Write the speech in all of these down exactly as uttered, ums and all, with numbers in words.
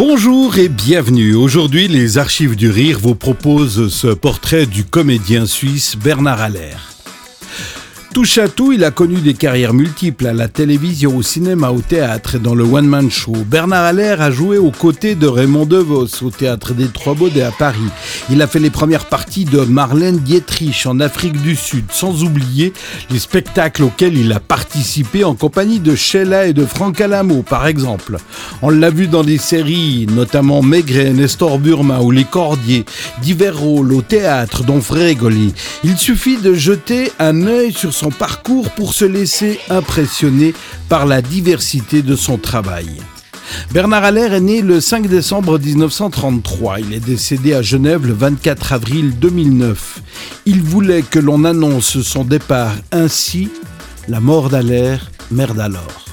Bonjour et bienvenue. Aujourd'hui, les Archives du Rire vous proposent ce portrait du comédien suisse Bernard Haller. Touche à tout, il a connu des carrières multiples à la télévision, au cinéma, au théâtre et dans le one-man show. Bernard Haller a joué aux côtés de Raymond DeVos au Théâtre des Trois Baudets à Paris. Il a fait les premières parties de Marlène Dietrich en Afrique du Sud, sans oublier les spectacles auxquels il a participé en compagnie de Sheila et de Franck Alamo, par exemple. On l'a vu dans des séries, notamment Maigret, Nestor Burma ou Les Cordiers, divers rôles au théâtre, dont Frégoli. Il suffit de jeter un œil sur son son parcours pour se laisser impressionner par la diversité de son travail. Bernard Haller est né le cinq décembre dix-neuf cent trente-trois. Il est décédé à Genève le vingt-quatre avril deux mille neuf. Il voulait que l'on annonce son départ ainsi: la mort d'Haller, merde alors.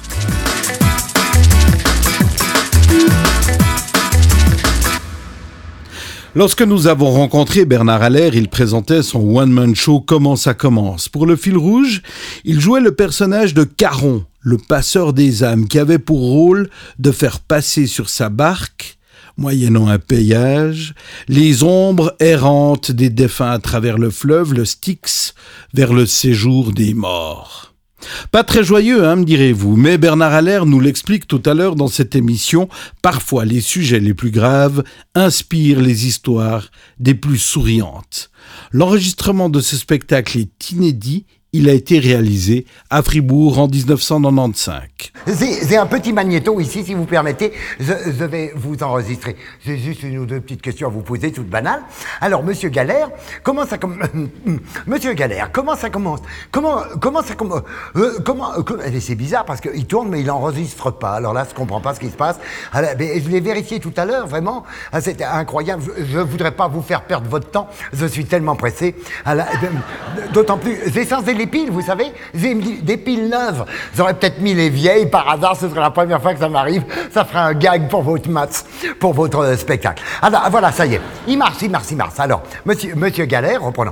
Lorsque nous avons rencontré Bernard Haller, il présentait son one-man show Comment ça commence. Pour le fil rouge, il jouait le personnage de Caron, le passeur des âmes, qui avait pour rôle de faire passer sur sa barque, moyennant un péage, les ombres errantes des défunts à travers le fleuve, le Styx, vers le séjour des morts. Pas très joyeux, hein, me direz-vous, mais Bernard Haller nous l'explique tout à l'heure dans cette émission. Parfois, les sujets les plus graves inspirent les histoires des plus souriantes. L'enregistrement de ce spectacle est inédit. Il a été réalisé à Fribourg en dix-neuf cent quatre-vingt-quinze. C'est, c'est un petit magnéto ici, si vous permettez. Je, je vais vous enregistrer. J'ai juste une ou deux petites questions à vous poser, toutes banales. Alors, Monsieur Galère, comment ça commence? Monsieur Galère, comment ça commence? Comment, comment ça commence? Euh, comment, euh, c'est bizarre parce qu'il tourne, mais il n'enregistre pas. Alors là, je ne comprends pas ce qui se passe. Alors, mais je l'ai vérifié tout à l'heure, vraiment. C'était incroyable. Je ne voudrais pas vous faire perdre votre temps. Je suis tellement pressé. Alors, d'autant plus, l'essence des piles, vous savez, j'ai mis des piles neuves. J'aurais peut-être mis les vieilles, par hasard, ce serait la première fois que ça m'arrive. Ça ferait un gag pour votre match, pour votre euh, spectacle. Alors, voilà, ça y est. Il marche, il marche, il marche. Alors, monsieur, monsieur Galère, reprenons.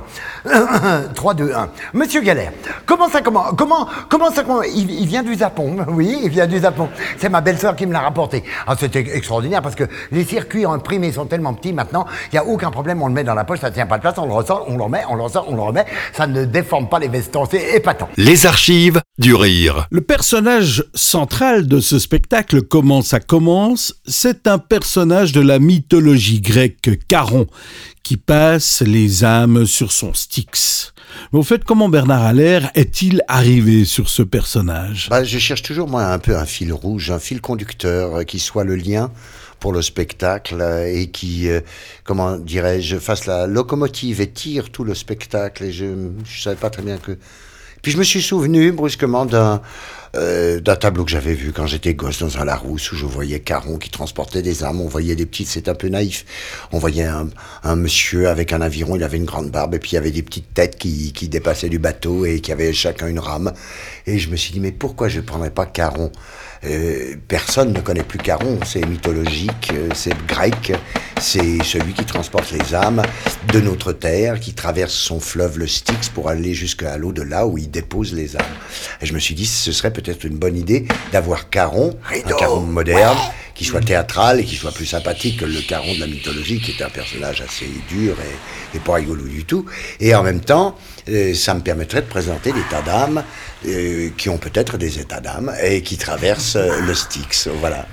trois, deux, un. Monsieur Galère, comment ça, comment, comment, comment ça, comment, il, il vient du Japon. Oui, il vient du Japon. C'est ma belle-sœur qui me l'a rapporté. Ah, c'était extraordinaire parce que les circuits imprimés sont tellement petits maintenant, il n'y a aucun problème, on le met dans la poche, ça ne tient pas de place, on le ressort, on le remet, on le ressort, on le remet. Ça ne déforme pas les vestons. C'est épatant. Les Archives du Rire. Le personnage central de ce spectacle, Comment ça commence, c'est un personnage de la mythologie grecque, Caron, qui passe les âmes sur son Styx. Mais au fait, comment Bernard Haller est-il arrivé sur ce personnage ? Bah, je cherche toujours, moi, un peu un fil rouge, un fil conducteur euh, qui soit le lien pour le spectacle euh, et qui, euh, comment dirais-je, fasse la locomotive et tire tout le spectacle. Et je ne savais pas très bien que... Puis je me suis souvenu brusquement d'un, euh, d'un tableau que j'avais vu quand j'étais gosse dans un Larousse où je voyais Caron qui transportait des âmes. On voyait des petites, c'est un peu naïf. On voyait un, un monsieur avec un aviron, il avait une grande barbe et puis il y avait des petites têtes qui, qui dépassaient du bateau et qui avaient chacun une rame. Et je me suis dit, mais pourquoi je ne prendrais pas Caron ? Euh, personne ne connaît plus Caron, c'est mythologique, euh, c'est grec, c'est celui qui transporte les âmes de notre terre, qui traverse son fleuve le Styx pour aller jusqu'à l'au-delà où il dépose les âmes. Et je me suis dit, ce serait peut-être une bonne idée d'avoir Caron, un Caron moderne, qui soit théâtral et qui soit plus sympathique que le Caron de la mythologie, qui est un personnage assez dur et, et pas rigolo du tout. Et en même temps, euh, ça me permettrait de présenter des tas d'âmes euh, qui ont peut-être des états d'âme et qui traversent euh, le Styx. Voilà.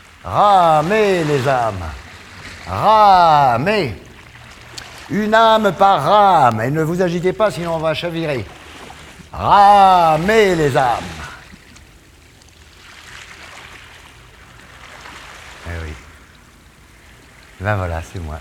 Ramez les âmes. Ramez. Une âme par rame. Et ne vous agitez pas, sinon on va chavirer. Ramez les âmes. Eh oui. Ben voilà, c'est moi.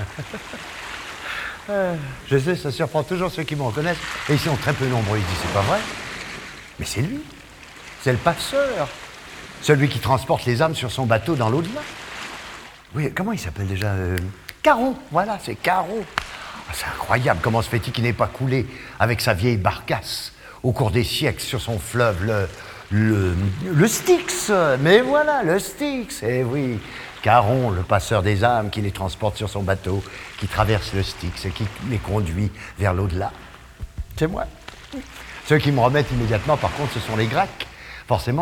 euh, je sais, ça surprend toujours ceux qui me reconnaissent. Et ils sont très peu nombreux, ils disent, c'est pas vrai. Mais c'est lui. C'est le passeur. Celui qui transporte les âmes sur son bateau dans l'au-delà. Oui, comment il s'appelle déjà euh... Caron, voilà, c'est Caron. Ah, c'est incroyable, comment se fait-il qu'il n'ait pas coulé avec sa vieille barcasse au cours des siècles sur son fleuve, le... Le, le Styx, mais voilà, le Styx, eh oui, Caron, le passeur des âmes qui les transporte sur son bateau, qui traverse le Styx et qui les conduit vers l'au-delà. C'est moi. Ceux qui me remettent immédiatement, par contre, ce sont les Grecs. Forcément,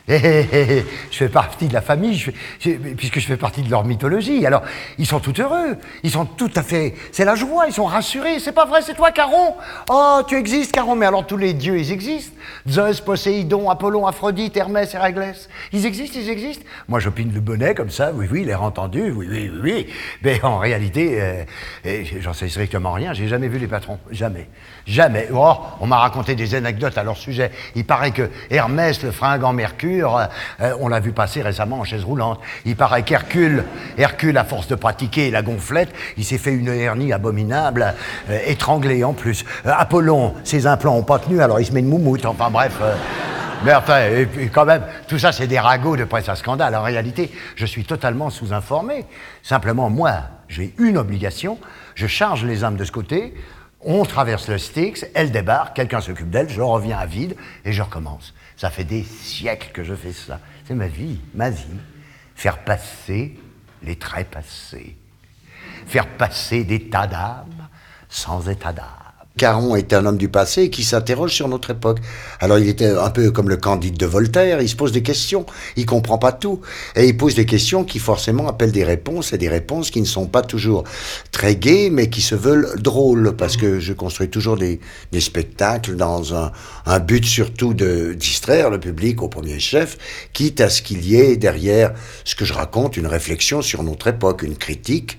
Eh, eh, eh, je fais partie de la famille, je, je, puisque je fais partie de leur mythologie. Alors, ils sont tout heureux, ils sont tout à fait... C'est la joie, ils sont rassurés. C'est pas vrai, c'est toi, Caron? Oh, tu existes, Caron. Mais alors, tous les dieux, ils existent. Zeus, Poséidon, Apollon, Aphrodite, Hermès, Héraclès. Ils existent, ils existent. Moi, j'opine le bonnet comme ça, oui, oui, l'air entendu, oui, oui, oui, oui. Mais en réalité, euh, j'en sais strictement rien. J'ai jamais vu les patrons, jamais. Jamais. Oh, on m'a raconté des anecdotes à leur sujet. Il paraît que Hermès, le fringant Mercure, Euh, on l'a vu passer récemment en chaise roulante. Il paraît qu'Hercule, Hercule, à force de pratiquer la gonflette, il s'est fait une hernie abominable, euh, étranglé en plus. Euh, Apollon, ses implants n'ont pas tenu, alors il se met une moumoute. Enfin bref. Euh, mais enfin, et puis quand même, tout ça c'est des ragots de presse à scandale. En réalité, je suis totalement sous-informé. Simplement, moi, j'ai une obligation. Je charge les âmes de ce côté. On traverse le Styx, elle débarque, quelqu'un s'occupe d'elle, je reviens à vide et je recommence. Ça fait des siècles que je fais ça. C'est ma vie, ma vie. Faire passer les trépassés. Faire passer des tas d'âmes sans état d'âme. Caron est un homme du passé qui s'interroge sur notre époque. Alors il était un peu comme le Candide de Voltaire, il se pose des questions, il comprend pas tout. Et il pose des questions qui forcément appellent des réponses, et des réponses qui ne sont pas toujours très gaies, mais qui se veulent drôles, parce que je construis toujours des, des spectacles dans un, un but surtout de distraire le public au premier chef, quitte à ce qu'il y ait derrière ce que je raconte une réflexion sur notre époque, une critique,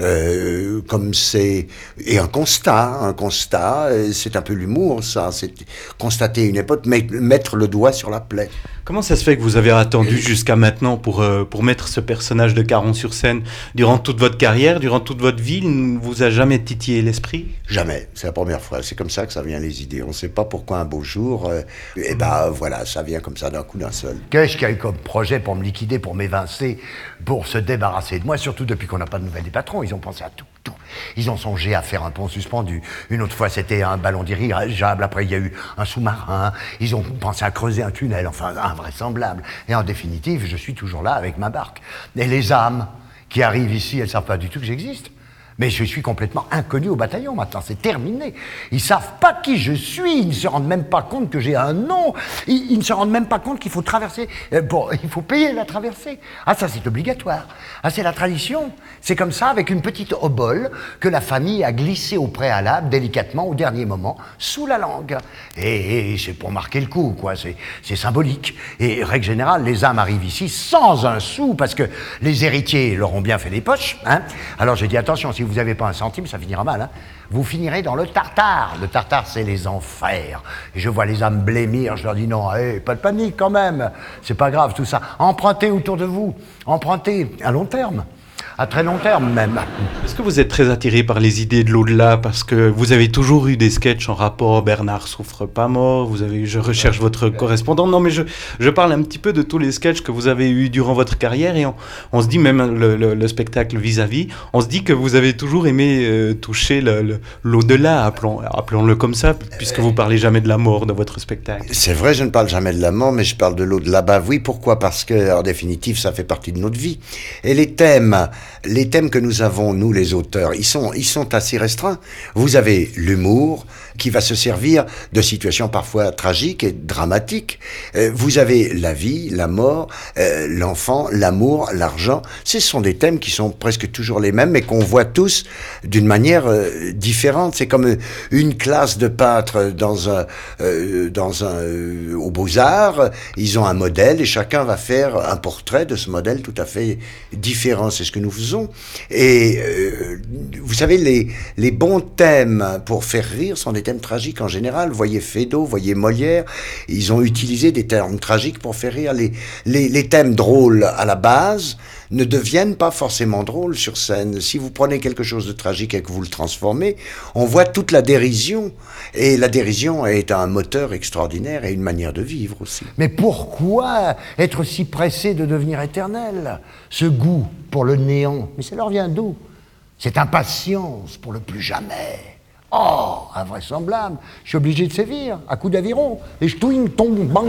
euh, comme c'est... et un constat, un constat. C'est un peu l'humour, ça, c'est constater une époque, mettre le doigt sur la plaie. Comment ça se fait que vous avez attendu jusqu'à maintenant pour, euh, pour mettre ce personnage de Caron sur scène? Durant toute votre carrière, durant toute votre vie, il ne vous a jamais titillé l'esprit? Jamais, c'est la première fois. C'est comme ça que ça vient les idées. On ne sait pas pourquoi un beau jour, euh, et ben voilà, ça vient comme ça d'un coup d'un seul. Qu'est-ce qu'il y a eu comme projet pour me liquider, pour m'évincer, pour se débarrasser de moi, surtout depuis qu'on n'a pas de nouvelles des patrons? Ils ont pensé à tout, tout. Ils ont songé à faire un pont suspendu. Une autre fois, c'était un ballon dirigeable. Après, il y a eu un sous-marin. Ils ont pensé à creuser un tunnel, enfin, invraisemblable. Et en définitive, je suis toujours là avec ma barque. Et les âmes qui arrivent ici, elles ne savent pas du tout que j'existe. Mais je suis complètement inconnu au bataillon maintenant, c'est terminé. Ils savent pas qui je suis, ils ne se rendent même pas compte que j'ai un nom, ils, ils ne se rendent même pas compte qu'il faut traverser, euh, bon, il faut payer la traversée. Ah ça c'est obligatoire, ah c'est la tradition. C'est comme ça, avec une petite obole que la famille a glissée au préalable, délicatement, au dernier moment, sous la langue. Et, et c'est pour marquer le coup, quoi, c'est, c'est symbolique. Et règle générale, les âmes arrivent ici sans un sou, parce que les héritiers leur ont bien fait les poches, hein. Alors j'ai dit attention, si vous n'avez pas un centime, ça finira mal, hein. Vous finirez dans le tartare. Le tartare, c'est les enfers. Et je vois les âmes blêmir, je leur dis non, hey, pas de panique quand même. C'est pas grave tout ça. Empruntez autour de vous. Empruntez à long terme. À très long terme même. Est-ce que vous êtes très attiré par les idées de l'au-delà? Parce que vous avez toujours eu des sketchs en rapport, Bernard souffre pas mort, vous avez, je recherche votre correspondant. Non mais je, je parle un petit peu de tous les sketchs que vous avez eus durant votre carrière et on, on se dit, même le, le, le spectacle vis-à-vis, on se dit que vous avez toujours aimé euh, toucher le, le, l'au-delà, appelons, appelons-le comme ça, puisque vous parlez jamais de la mort dans votre spectacle. C'est vrai, je ne parle jamais de la mort, mais je parle de l'au-delà. Bah oui, pourquoi? Parce que, en définitive, ça fait partie de notre vie. Et les thèmes... Les thèmes que nous avons, nous les auteurs, ils sont, ils sont assez restreints. Vous avez l'humour qui va se servir de situations parfois tragiques et dramatiques. Euh, vous avez la vie, la mort, euh, l'enfant, l'amour, l'argent. Ce sont des thèmes qui sont presque toujours les mêmes, mais qu'on voit tous d'une manière euh, différente. C'est comme une classe de peintres dans un, euh, dans un, euh, aux Beaux-Arts. Ils ont un modèle et chacun va faire un portrait de ce modèle tout à fait différent. C'est ce que nous faisons. Et euh, vous savez, les, les bons thèmes pour faire rire sont des thèmes tragiques en général. Voyez Feydeau, voyez Molière, ils ont utilisé des termes tragiques pour faire rire. Les, les, les thèmes drôles à la base ne deviennent pas forcément drôles sur scène. Si vous prenez quelque chose de tragique et que vous le transformez, on voit toute la dérision. Et la dérision est un moteur extraordinaire et une manière de vivre aussi. Mais pourquoi être si pressé de devenir éternel? Ce goût pour le néant, mais ça leur vient d'où? Cette impatience pour le plus jamais. Oh, invraisemblable. Je suis obligé de sévir, à coups d'aviron. Et je touille, tombe, bang.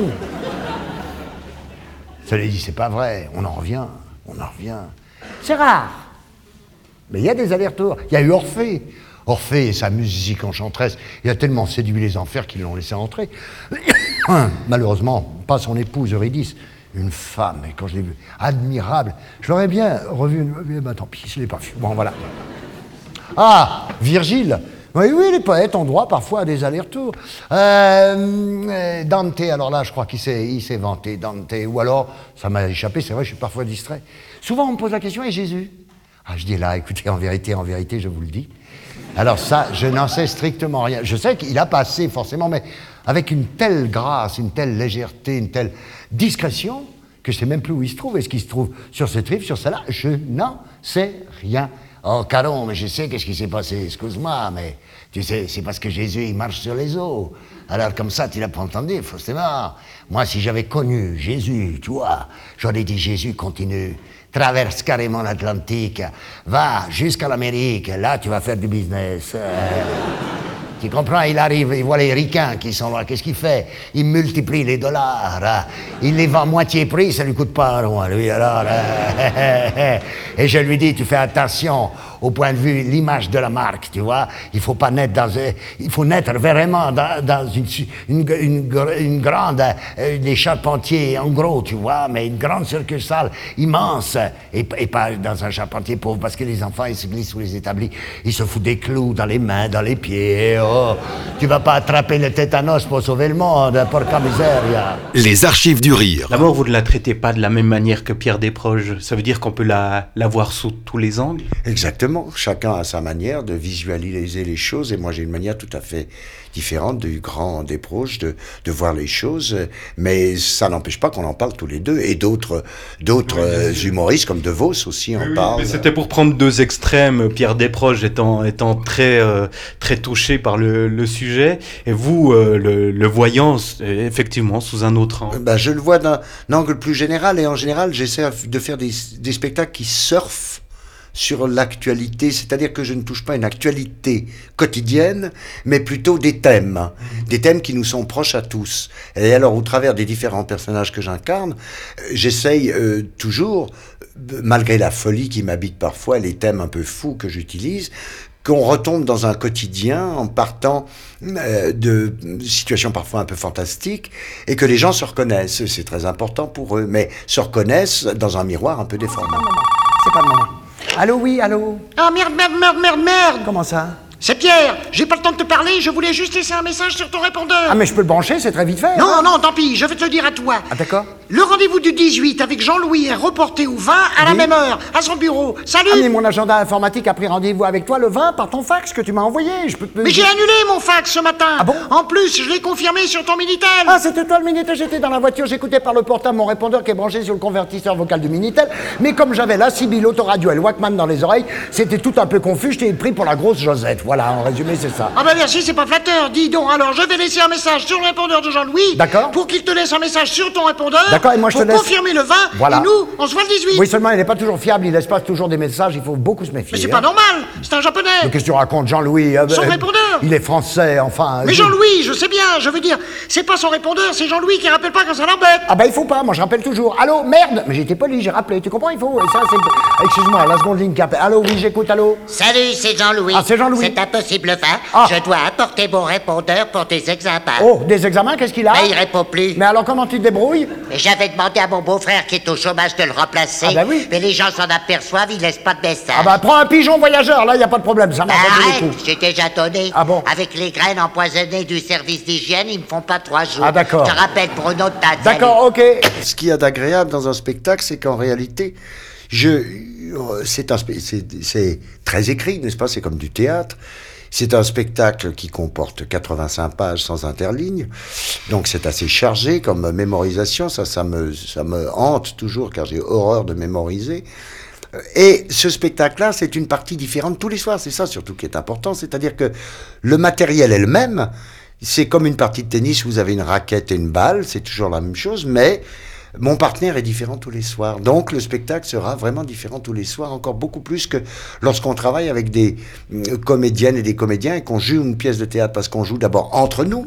Cela dit, c'est pas vrai. On en revient. On en revient. C'est rare. Mais il y a des allers-retours. Il y a eu Orphée. Orphée et sa musique enchanteresse, il a tellement séduit les enfers qu'ils l'ont laissé entrer. Malheureusement, pas son épouse Eurydice. une femme, et quand je l'ai vue, admirable. Je l'aurais bien revu, mais bah, tant pis, je ne l'ai pas vu. Bon, voilà. Ah, Virgile. Oui, oui, les poètes ont droit parfois à des allers-retours. Euh, Dante, alors là, je crois qu'il s'est, il s'est vanté, Dante. Ou alors, ça m'a échappé, c'est vrai, je suis parfois distrait. Souvent, on me pose la question, et Jésus? Ah, je dis là, écoutez, en vérité, en vérité, je vous le dis. Alors ça, je n'en sais strictement rien. Je sais qu'il a passé, forcément, mais avec une telle grâce, une telle légèreté, une telle discrétion, que je ne sais même plus où il se trouve. Est-ce qu'il se trouve sur cette rive, sur celle-là? Je n'en sais rien. Oh, Caron, mais je sais qu'est-ce qui s'est passé, excuse-moi, mais tu sais, c'est parce que Jésus, il marche sur les eaux. Alors, comme ça, tu l'as pas entendu, forcément. Moi, si j'avais connu Jésus, tu vois, j'aurais dit, Jésus, continue, traverse carrément l'Atlantique, va jusqu'à l'Amérique, là, tu vas faire du business. Euh, tu comprends, il arrive, il voit les ricains qui sont là, qu'est-ce qu'il fait? Il multiplie les dollars, hein. Il les vend moitié prix, ça lui coûte pas un rond, lui, alors... Euh, et je lui dis, tu fais attention au point de vue, l'image de la marque, tu vois. Il faut pas naître dans... Euh, il faut naître vraiment dans, dans une, une, une, une grande... Euh, des charpentiers, en gros, tu vois, mais une grande succursale immense, et, et pas dans un charpentier pauvre, parce que les enfants, ils se glissent sous les établis, ils se foutent des clous dans les mains, dans les pieds, oh. Tu vas pas attraper le tétanos pour sauver le monde, porca miseria. Les archives du rire. La mort, vous ne la traitez pas de la même manière que Pierre Desproges. Ça veut dire qu'on peut la, la voir sous tous les angles? Exactement. Chacun a sa manière de visualiser les choses, et moi j'ai une manière tout à fait différente du grand Desproges de, de voir les choses, mais ça n'empêche pas qu'on en parle tous les deux, et d'autres d'autres oui, humoristes comme De Vos aussi en oui, parlent. Mais c'était pour prendre deux extrêmes, Pierre Desproges étant, étant très, euh, très touché par le, le sujet, et vous euh, le, le voyant effectivement sous un autre angle. Ben, je le vois d'un angle plus général, et en général j'essaie de faire des, des spectacles qui surfent sur l'actualité, c'est-à-dire que je ne touche pas une actualité quotidienne, mais plutôt des thèmes, des thèmes qui nous sont proches à tous. Et alors, au travers des différents personnages que j'incarne, j'essaye euh, toujours, malgré la folie qui m'habite parfois, les thèmes un peu fous que j'utilise, qu'on retombe dans un quotidien en partant euh, de situations parfois un peu fantastiques, et que les gens se reconnaissent. C'est très important pour eux, mais se reconnaissent dans un miroir un peu déformé. C'est pas le moment. Allô, oui, allô? Ah merde, merde, merde, merde, merde! Comment ça? C'est Pierre, j'ai pas le temps de te parler, je voulais juste laisser un message sur ton répondeur. Ah, mais je peux le brancher, c'est très vite fait. Non, hein? non, tant pis, je vais te le dire à toi. Ah, d'accord. Le rendez-vous du dix-huit avec Jean-Louis est reporté au vingt à la oui. même heure, à son bureau. Salut! Ah, mais mon agenda informatique a pris rendez-vous avec toi le vingt par ton fax que tu m'as envoyé. Je peux te... Mais j'ai annulé mon fax ce matin. Ah bon? En plus, je l'ai confirmé sur ton Minitel. Ah, c'était toi le Minitel, j'étais dans la voiture, j'écoutais par le portable mon répondeur qui est branché sur le convertisseur vocal du Minitel. Mais comme j'avais la Sibylle, autoradio et le Walkman dans les oreilles, c'était tout un peu confus, je t'ai pris pour la grosse Josette. Voilà, en résumé, c'est ça. Ah bah merci, c'est pas flatteur. Dis donc, alors je vais laisser un message sur le répondeur de Jean-Louis. D'accord. Pour qu'il te laisse un message sur ton répondeur. D'accord, et moi je te pour laisse... confirmer le vingt, voilà. Et nous, on se voit le dix-huit. Oui, seulement il n'est pas toujours fiable, il laisse pas toujours des messages, il faut beaucoup se méfier. Mais c'est hein. pas normal, c'est un japonais. Mais qu'est-ce que tu racontes, Jean-Louis? euh, Son euh, répondeur. Il est français, enfin... Mais je... Jean-Louis, je sais bien, je veux dire, c'est pas son répondeur, c'est Jean-Louis qui rappelle pas quand ça l'embête. Ah bah il faut pas, moi je rappelle toujours. Allô, merde. Mais j'étais poli, j'ai rappelé, tu comprends, il faut... Ça, c'est... Excuse-moi, la seconde ligne qui appelle. Allô, oui, j'écoute, allô. Salut, c'est Jean-Louis. Ah, c'est Jean-Louis. C'est impossible vingt. Ah. Je dois apporter mon répondeur pour tes examens. Oh, des examens, qu'est-ce qu'il a? Mais il répond plus. Mais alors comment tu te débrouilles? Mais j'avais demandé à mon beau-frère qui est au chômage de le remplacer. Ah bah oui. Mais les gens s'en aperçoivent, ils laissent pas de message. Ah bah prends un pigeon voyageur, là, y a pas de problème, ça marche pas Arrête, du tout. j'ai déjà donné. Ah bon? Avec les graines empoisonnées du service d'hygiène, ils me font pas trois jours. Ah d'accord. Je te rappelle pour une autre date. D'accord, ok. Ce qu'il y a d'agréable dans un spectacle, c'est qu'en réalité, je, c'est, un, c'est, c'est très écrit, n'est-ce pas? C'est comme du théâtre. C'est un spectacle qui comporte quatre-vingt-cinq pages sans interligne, donc c'est assez chargé comme mémorisation. Ça, ça me, ça me hante toujours, car j'ai horreur de mémoriser. Et ce spectacle-là, c'est une partie différente tous les soirs. C'est ça surtout qui est important, c'est-à-dire que le matériel est le même. C'est comme une partie de tennis où vous avez une raquette et une balle, c'est toujours la même chose, mais mon partenaire est différent tous les soirs. Donc le spectacle sera vraiment différent tous les soirs, encore beaucoup plus que lorsqu'on travaille avec des comédiennes et des comédiens et qu'on joue une pièce de théâtre, parce qu'on joue d'abord entre nous.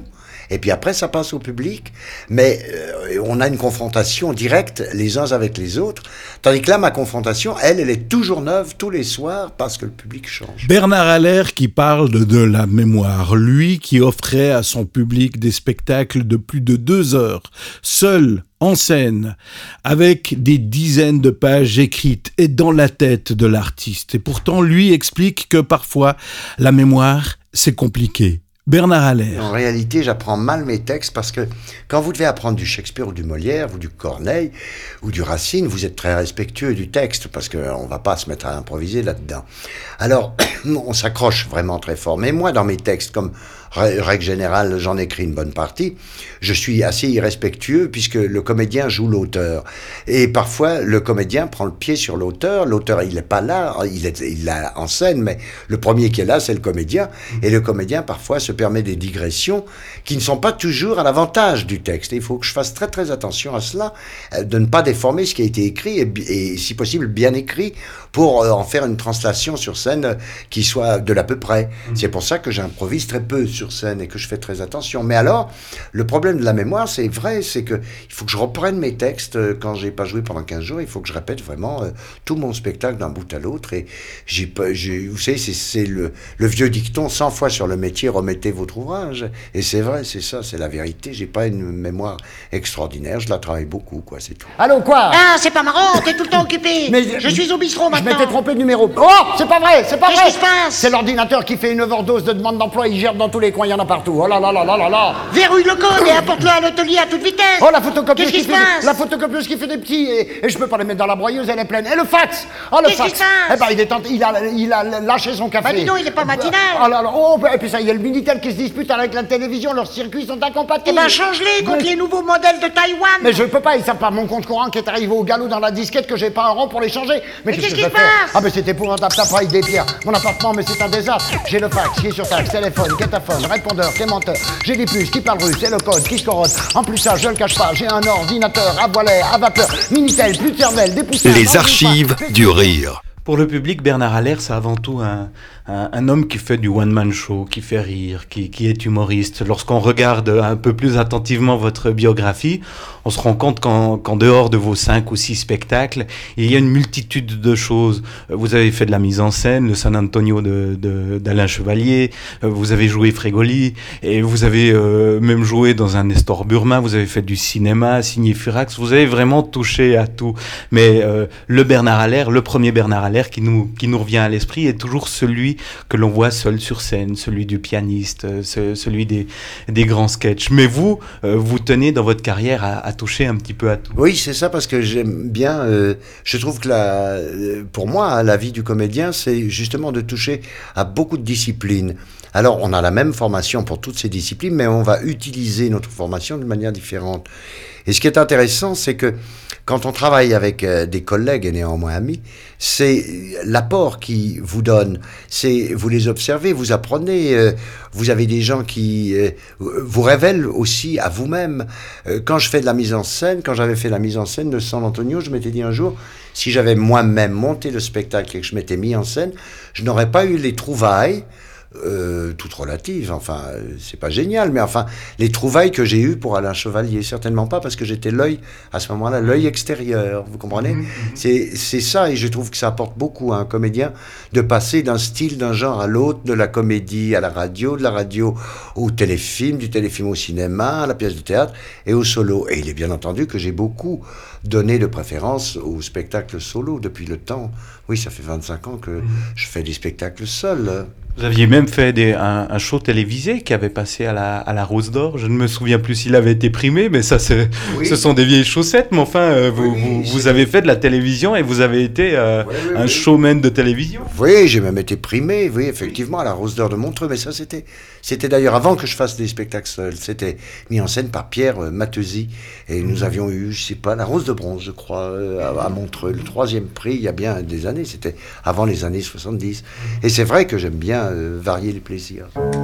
et puis après ça passe au public, mais euh, on a une confrontation directe les uns avec les autres, tandis que là ma confrontation, elle, elle est toujours neuve tous les soirs parce que le public change. Bernard Hallaire qui parle de, de la mémoire, lui qui offrait à son public des spectacles de plus de deux heures, seul, en scène, avec des dizaines de pages écrites et dans la tête de l'artiste. Et pourtant, lui explique que parfois, la mémoire, c'est compliqué. Bernard Hallaire. En réalité, j'apprends mal mes textes parce que quand vous devez apprendre du Shakespeare ou du Molière ou du Corneille ou du Racine, vous êtes très respectueux du texte parce qu'on ne va pas se mettre à improviser là-dedans. Alors, on s'accroche vraiment très fort. Mais moi, dans mes textes, comme règle générale, j'en écris une bonne partie, je suis assez irrespectueux puisque le comédien joue l'auteur. Et parfois, le comédien prend le pied sur l'auteur. L'auteur, il n'est pas là, il est, il est en scène, mais le premier qui est là, c'est le comédien. Et le comédien, parfois, se permet des digressions qui ne sont pas toujours à l'avantage du texte. Et il faut que je fasse très très attention à cela, de ne pas déformer ce qui a été écrit et, et si possible bien écrit pour en faire une translation sur scène qui soit de l'à peu près. Mmh. C'est pour ça que j'improvise très peu sur scène et que je fais très attention. Mais alors, le problème de la mémoire, c'est vrai, c'est que il faut que je reprenne mes textes quand j'ai pas joué pendant quinze jours, il faut que je répète vraiment euh, tout mon spectacle d'un bout à l'autre. Et j'ai pas, j'ai, vous savez, c'est, c'est le, le vieux dicton, cent fois sur le métier, remettez votre ouvrage. Et c'est vrai, c'est ça, c'est la vérité. J'ai pas une mémoire extraordinaire, je la travaille beaucoup, quoi, c'est tout. Allô, quoi? Ah, c'est pas marrant, t'es tout le temps occupé. Mais je suis au bistrot Je maintenant. m'étais trompé de numéro. Oh, c'est pas vrai, c'est pas Qu'est-ce vrai. qui se passe? C'est l'ordinateur qui fait une overdose de demande d'emploi, il gère dans tous les coins, il y en a partout. Oh là là là là là là. Verrouille le code et apporte-le à l'atelier à toute vitesse. Oh, la photocopieuse Qu'est-ce qui qui se fait passe? des, la photocopieuse qui fait des petits et, et je peux pas les mettre dans la broyeuse, elle est pleine. Et le fax. Oh, le Qu'est-ce fax. qui se passe? Eh ben, il est en- il a il a lâché son café. Bah dis donc, il est pas matinal. Oh là là. Oh, et puis ça, il y a le Minitel qui se dispute avec la télévision, leurs circuits sont Eh incompatibles. ben change-les contre Mais- les nouveaux modèles de Taïwan. Mais je peux pas, ils savent pas mon compte courant qui est arrivé au galop dans la disquette que j'ai pas un rond pour les changer. Mais qu'est-ce qu'est-ce que qui je se vais faire? passe? Ah mais c'est épouvantable, ça paye des pierres. Mon appartement, mais c'est un désastre. J'ai le fax qui est sur taxe, téléphone, guet-apphone, répondeur, clémenteur. J'ai des puces qui parlent russe, c'est le code qui se corrode. En plus ça, je le cache pas, j'ai un ordinateur à volet, à vapeur, Minitel, plus de cervelle, des poussières. Les non, j'ai archives pas. du rire. Pour le public, Bernard Hallaire, c'est avant tout un, un, un homme qui fait du one-man show, qui fait rire, qui, qui est humoriste. Lorsqu'on regarde un peu plus attentivement votre biographie, on se rend compte qu'en, qu'en dehors de vos cinq ou six spectacles, il y a une multitude de choses. Vous avez fait de la mise en scène, le San Antonio de, de, d'Alain Chevalier, vous avez joué Frégoli, et vous avez euh, même joué dans un Nestor Burma, vous avez fait du cinéma, signé Furax, vous avez vraiment touché à tout. Mais euh, le Bernard Hallaire, le premier Bernard Hallaire qui nous, qui nous revient à l'esprit est toujours celui que l'on voit seul sur scène, celui du pianiste, ce, celui des, des grands sketchs. Mais vous, euh, vous tenez dans votre carrière à, à toucher un petit peu à tout. Oui, c'est ça, parce que j'aime bien, euh, je trouve que la, euh, pour moi, la vie du comédien, c'est justement de toucher à beaucoup de disciplines. Alors, on a la même formation pour toutes ces disciplines, mais on va utiliser notre formation de manière différente. Et ce qui est intéressant, c'est que quand on travaille avec euh, des collègues et néanmoins amis, c'est l'apport qu'ils vous donnent. C'est, vous les observez, vous apprenez, euh, vous avez des gens qui euh, vous révèlent aussi à vous-même. Euh, quand je fais de la mise en scène, quand j'avais fait la mise en scène de San Antonio, je m'étais dit un jour, si j'avais moi-même monté le spectacle et que je m'étais mis en scène, je n'aurais pas eu les trouvailles, Euh, toutes relatives, enfin, euh, c'est pas génial, mais enfin, les trouvailles que j'ai eues pour Alain Chevalier, certainement pas, parce que j'étais l'œil, à ce moment-là, l'œil extérieur, vous comprenez? Mmh, mmh. C'est, c'est ça, et je trouve que ça apporte beaucoup à un comédien de passer d'un style, d'un genre à l'autre, de la comédie à la radio, de la radio au téléfilm, du téléfilm au cinéma, à la pièce de théâtre et au solo. Et il est bien entendu que j'ai beaucoup donné de préférence au spectacle solo depuis le temps. Oui, ça fait vingt-cinq ans que mmh. je fais des spectacles seuls. Vous aviez même fait des, un, un show télévisé qui avait passé à la, à la Rose d'Or. Je ne me souviens plus s'il avait été primé, mais ça, c'est, oui. ce sont des vieilles chaussettes. Mais enfin, euh, vous, oui, vous, vous avez fait de la télévision et vous avez été euh, oui, oui, un oui. showman de télévision. Oui, j'ai même été primé, oui, effectivement, à la Rose d'Or de Montreux. Mais ça, c'était, c'était d'ailleurs avant que je fasse des spectacles seuls. C'était mis en scène par Pierre euh, Matteusi. Et nous avions eu, je sais pas, la Rose de Bronze, je crois, euh, à, à Montreux. Le troisième prix, il y a bien des années. C'était avant les années soixante-dix. Et c'est vrai que j'aime bien Euh, varier les plaisirs.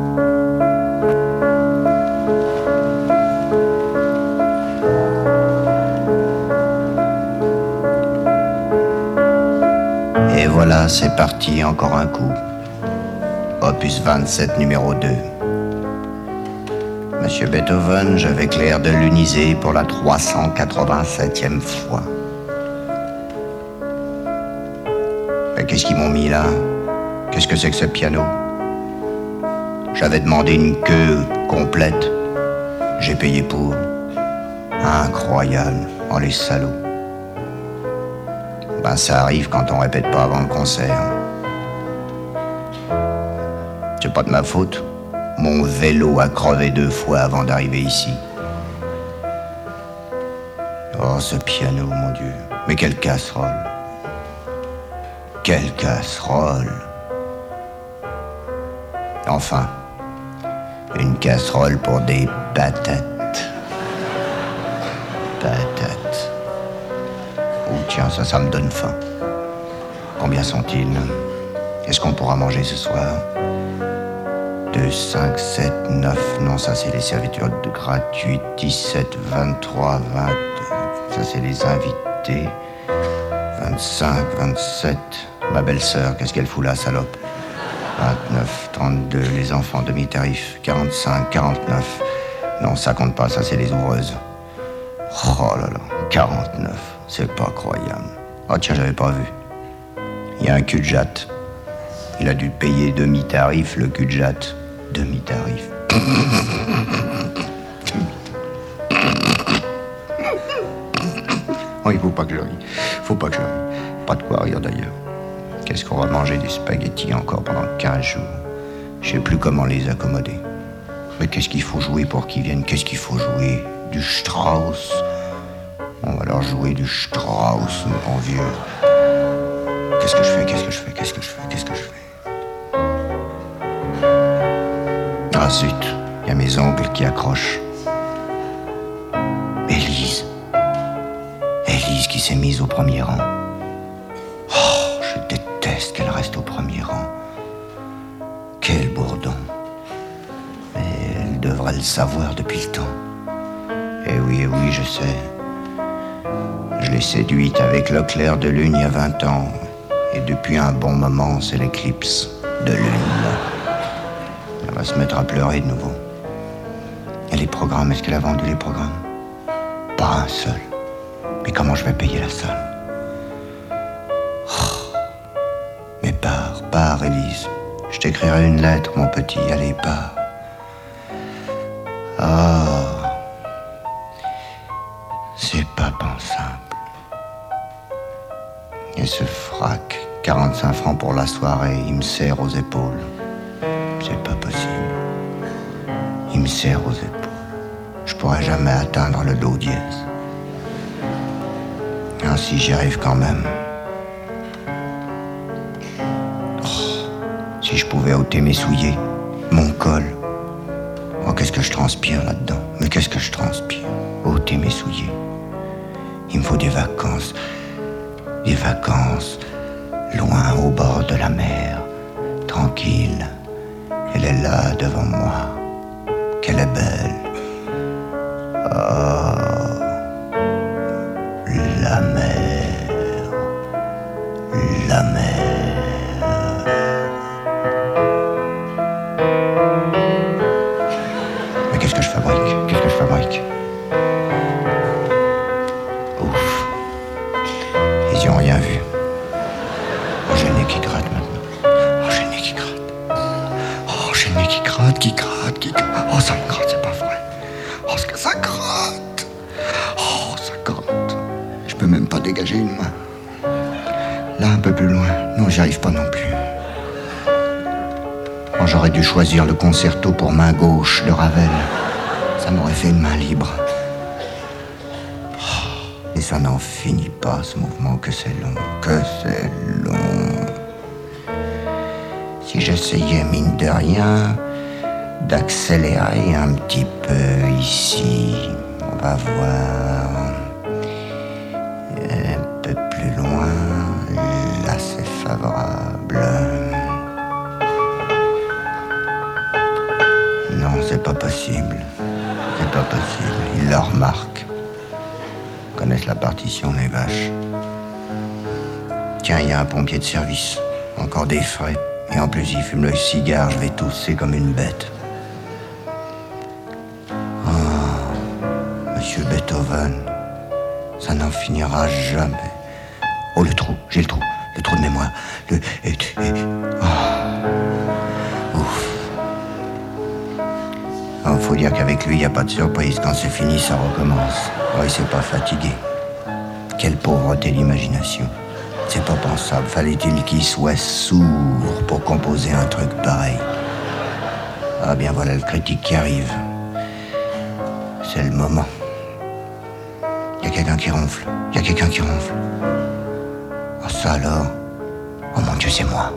Et voilà, c'est parti, encore un coup. Opus vingt-sept, numéro deux. Monsieur Beethoven, je vais clair de l'uniser pour la trois cent quatre-vingt-septième fois. Mais qu'est-ce qu'ils m'ont mis là? Qu'est-ce que c'est que ce piano? J'avais demandé une queue complète. J'ai payé pour. Incroyable. Oh les salauds. Ben ça arrive quand on répète pas avant le concert. C'est pas de ma faute. Mon vélo a crevé deux fois avant d'arriver ici. Oh ce piano, mon Dieu. Mais quelle casserole. Quelle casserole. Enfin, une casserole pour des patates. Patates. Oh tiens, ça, ça me donne faim. Combien sont-ils? Est-ce qu'on pourra manger ce soir? deux, cinq, sept, neuf. Non, ça c'est les servitures gratuites. dix-sept, vingt-trois, vingt. Ça c'est les invités. vingt-cinq, vingt-sept. Ma belle-sœur, qu'est-ce qu'elle fout là, salope? vingt-neuf, trente-deux, les enfants demi-tarif. quarante-cinq, quarante-neuf. Non, ça compte pas, ça c'est les ouvreuses. Oh là là, quarante-neuf, c'est pas croyable. Oh tiens, j'avais pas vu. Il y a un cul-de-jatte. Il a dû payer demi-tarif, le cul-de-jatte. Demi-tarif. Oh, il faut pas que je rie. Faut pas que je rie. Pas de quoi rire d'ailleurs. Qu'est-ce qu'on va manger des spaghettis encore pendant quinze jours? Je sais plus comment les accommoder. Mais qu'est-ce qu'il faut jouer pour qu'ils viennent? Qu'est-ce qu'il faut jouer? Du Strauss? On va leur jouer du Strauss, mon bon vieux. Qu'est-ce que je fais? Qu'est-ce que je fais? Qu'est-ce que je fais? Qu'est-ce que je fais? Ah zut, il y a mes ongles qui accrochent. Élise. Élise qui s'est mise au premier rang. Oh, je déteste qu'elle reste au premier rang. Quel bourdon. Mais elle devrait le savoir depuis le temps. Eh oui, eh oui, je sais. Je l'ai séduite avec le clair de lune il y a vingt ans. Et depuis un bon moment, c'est l'éclipse de lune. Elle va se mettre à pleurer de nouveau. Et les programmes, est-ce qu'elle a vendu les programmes? Pas un seul. Mais comment je vais payer la salle? Oh. Mais pars, pars, Élise. Je t'écrirai une lettre, mon petit. Allez, pars. Oh. C'est pas pensable. Et ce frac, quarante-cinq francs pour la soirée, il me serre aux épaules. C'est pas possible. Il me serre aux épaules. Je pourrais jamais atteindre le do dièse. Ah si, j'y arrive quand même. Oh, si je pouvais ôter mes souliers, mon col. Oh, qu'est-ce que je transpire là-dedans. Mais qu'est-ce que je transpire. Ôter mes souliers. Il me faut des vacances. Des vacances loin au bord de la mer. Tranquille. Elle est là devant moi. Qu'elle est belle. Oh, la mer. La mer. Mais qu'est-ce que je fabrique? Qu'est-ce que je fabrique? Ouf. Ils y ont rien vu. Oh, j'ai le nez qui gratte maintenant. Oh, j'ai le nez qui gratte. Oh, j'ai le nez qui gratte, qui gratte, qui gratte. Oh, ça me gratte, c'est pas vrai. Oh, ce que ça gratte. Oh, ça gratte. Je peux même pas dégager une main. Là, un peu plus loin. Non, j'y arrive pas non plus. Oh, j'aurais dû choisir le concerto pour main gauche de Ravel. Ça m'aurait fait une main libre. Oh, et ça n'en finit pas, ce mouvement, que c'est long, que c'est long. Si j'essayais, mine de rien, d'accélérer un petit peu ici, on va voir. Un peu plus loin, là c'est favorable. Non, c'est pas possible. C'est pas possible. Ils le remarquent. Ils connaissent la partition, les vaches. Tiens, il y a un pompier de service. Encore des frais. Et en plus, il fume le cigare. Je vais tousser comme une bête. Monsieur Beethoven. Ça n'en finira jamais. Oh, le trou, j'ai le trou. Le trou de mémoire. Le... Et, et... Oh. Ouf. Oh, faut dire qu'avec lui, il n'y a pas de surprise. Quand c'est fini, ça recommence. Oh, il s'est pas fatigué. Quelle pauvreté d'imagination. C'est pas pensable. Fallait-il qu'il soit sourd pour composer un truc pareil? Ah bien, voilà le critique qui arrive. C'est le moment. Il y a quelqu'un qui ronfle. Il y a quelqu'un qui ronfle. Oh, ça alors? Oh mon Dieu, c'est moi.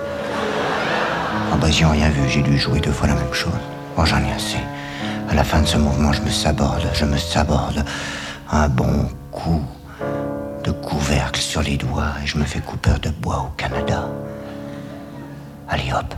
Ah bah, j'ai rien vu. J'ai dû jouer deux fois la même chose. Oh, j'en ai assez. À la fin de ce mouvement, je me saborde. Je me saborde. Un bon coup de couvercle sur les doigts et je me fais coupeur de bois au Canada. Allez, hop.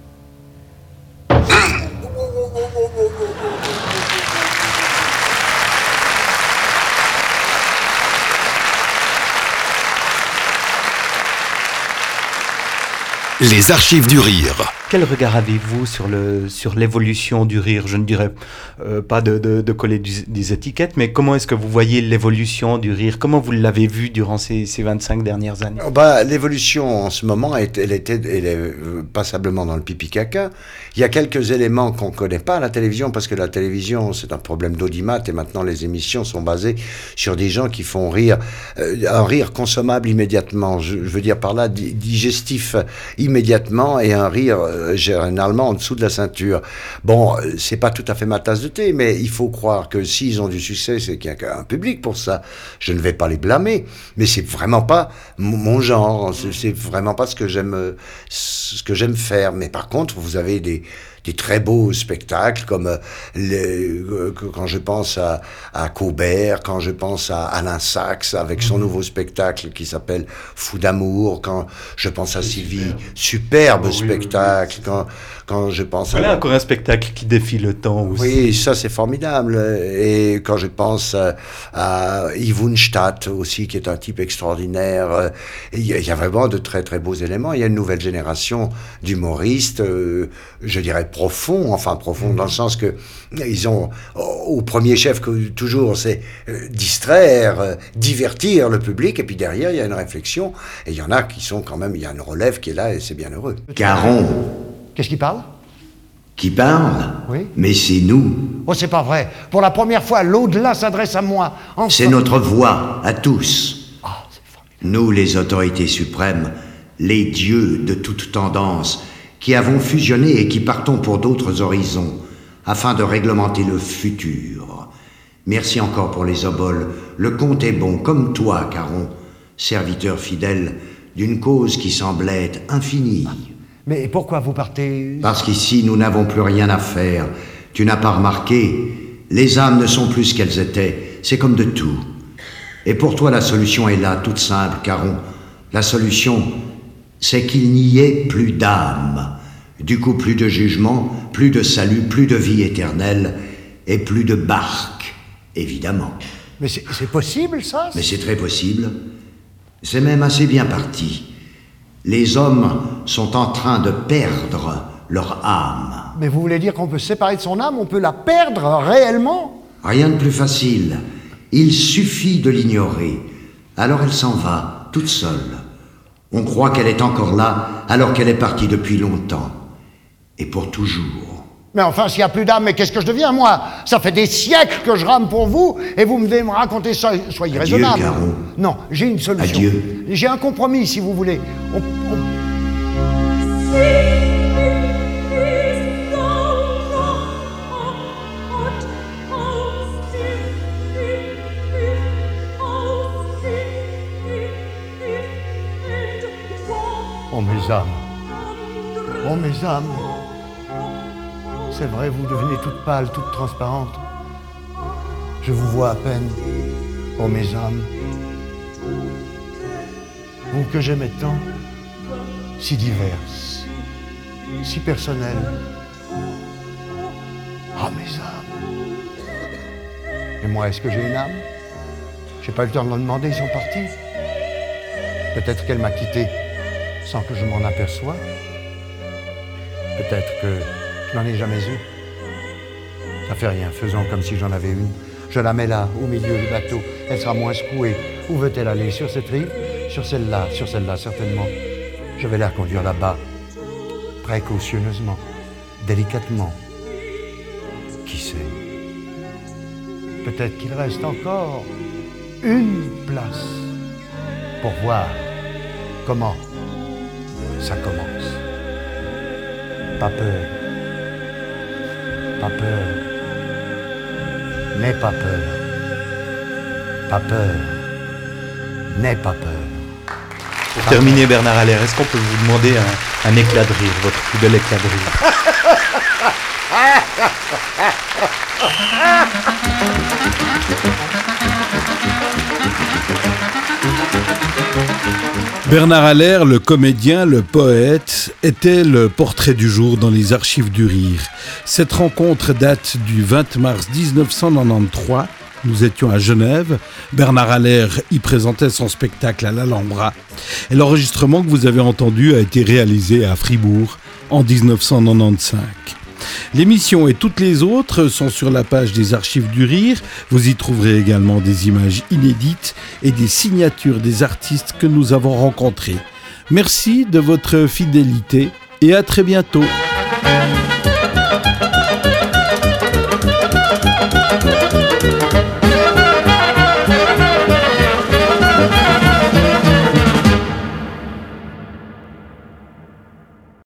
Les archives du rire. Quel regard avez-vous sur le sur l'évolution du rire? Je ne dirais euh, pas de, de, de coller du, des étiquettes, mais comment est-ce que vous voyez l'évolution du rire? Comment vous l'avez vu durant ces, ces vingt-cinq dernières années? Oh bah, l'évolution en ce moment, elle, elle était elle est passablement dans le pipi-caca. Il y a quelques éléments qu'on ne connaît pas à la télévision, parce que la télévision, c'est un problème d'audimat, et maintenant les émissions sont basées sur des gens qui font rire, euh, un rire consommable immédiatement. Je, je veux dire par là, digestif immédiatement, et un rire généralement en dessous de la ceinture. Bon, c'est pas tout à fait ma tasse de thé, mais il faut croire que s'ils ont du succès, c'est qu'il y a un public pour ça. Je ne vais pas les blâmer, mais c'est vraiment pas mon genre, c'est vraiment pas ce que j'aime, ce que j'aime faire. Mais par contre, vous avez des des très beaux spectacles, comme euh, les, euh, quand je pense à, à Colbert, quand je pense à Alain Sachs avec son nouveau spectacle qui s'appelle Fou d'amour, quand je pense à Sylvie, superbe oh, oui, spectacle, oui, oui, quand, quand je pense voilà à... encore un spectacle qui défie le temps aussi. Oui, ça c'est formidable. Et quand je pense à, à Yves Unstadt aussi, qui est un type extraordinaire, il y, y a vraiment de très très beaux éléments. Il y a une nouvelle génération d'humoristes, euh, je dirais profond, enfin profond dans le sens que ils ont au premier chef que toujours c'est euh, distraire, euh, divertir le public, et puis derrière il y a une réflexion, et il y en a qui sont quand même, il y a une relève qui est là et c'est bien heureux. Caron. Qu'est-ce qu'il parle? Qui parle? Oui. Mais c'est nous. Oh, c'est pas vrai. Pour la première fois, l'au-delà s'adresse à moi. Enfin... C'est notre voix, à tous. Oh, c'est formidable. Nous, les autorités suprêmes, les dieux de toute tendance, qui avons fusionné et qui partons pour d'autres horizons, afin de réglementer le futur. Merci encore pour les oboles. Le compte est bon, comme toi, Caron, serviteur fidèle d'une cause qui semblait infinie. Mais pourquoi vous partez? Parce qu'ici, nous n'avons plus rien à faire. Tu n'as pas remarqué, les âmes ne sont plus ce qu'elles étaient. C'est comme de tout. Et pour toi, la solution est là, toute simple, Caron. La solution, c'est qu'il n'y ait plus d'âme. Du coup, plus de jugement, plus de salut, plus de vie éternelle, et plus de barque, évidemment. Mais c'est possible, ça? Mais c'est très possible. C'est même assez bien parti. Les hommes sont en train de perdre leur âme. Mais vous voulez dire qu'on peut se séparer de son âme? On peut la perdre réellement? Rien de plus facile. Il suffit de l'ignorer. Alors elle s'en va, toute seule. On croit qu'elle est encore là, alors qu'elle est partie depuis longtemps. Et pour toujours. Mais enfin, s'il n'y a plus d'âme, mais qu'est-ce que je deviens, moi? Ça fait des siècles que je rame pour vous, et vous me devez me raconter ça. Soyez Adieu, raisonnable. Caron. Non, j'ai une solution. Adieu. J'ai un compromis, si vous voulez. On, on... Oh, mes âmes. Oh, mes âmes. C'est vrai, vous devenez toute pâle, toute transparente. Je vous vois à peine. Oh, mes âmes. Vous que j'aimais tant, si diverses, si personnelles. Oh, mes âmes. Et moi, est-ce que j'ai une âme? J'ai pas eu le temps de leur demander, ils sont partis. Peut-être qu'elle m'a quitté sans que je m'en aperçoive. Peut-être que je n'en ai jamais eu. Ça fait rien, faisons comme si j'en avais une. Je la mets là, au milieu du bateau. Elle sera moins secouée. Où veut-elle aller? Sur cette rive? Sur celle-là, sur celle-là, certainement. Je vais la conduire là-bas. Précautionneusement, délicatement. Qui sait? Peut-être qu'il reste encore une place pour voir comment ça commence. Pas peur. Pas peur. N'aie pas peur. Pas peur. N'aie pas peur. Pour terminer, Bernard Allaire, est-ce qu'on peut vous demander un, un éclat de rire, votre plus bel éclat de rire? Bernard Allaire, le comédien, le poète, était le portrait du jour dans les archives du rire. Cette rencontre date du vingt mars dix-neuf cent quatre-vingt-treize. Nous étions à Genève. Bernard Allaire y présentait son spectacle à l'Alhambra. Et l'enregistrement que vous avez entendu a été réalisé à Fribourg en dix-neuf cent quatre-vingt-quinze. L'émission et toutes les autres sont sur la page des archives du rire. Vous y trouverez également des images inédites et des signatures des artistes que nous avons rencontrés. Merci de votre fidélité et à très bientôt.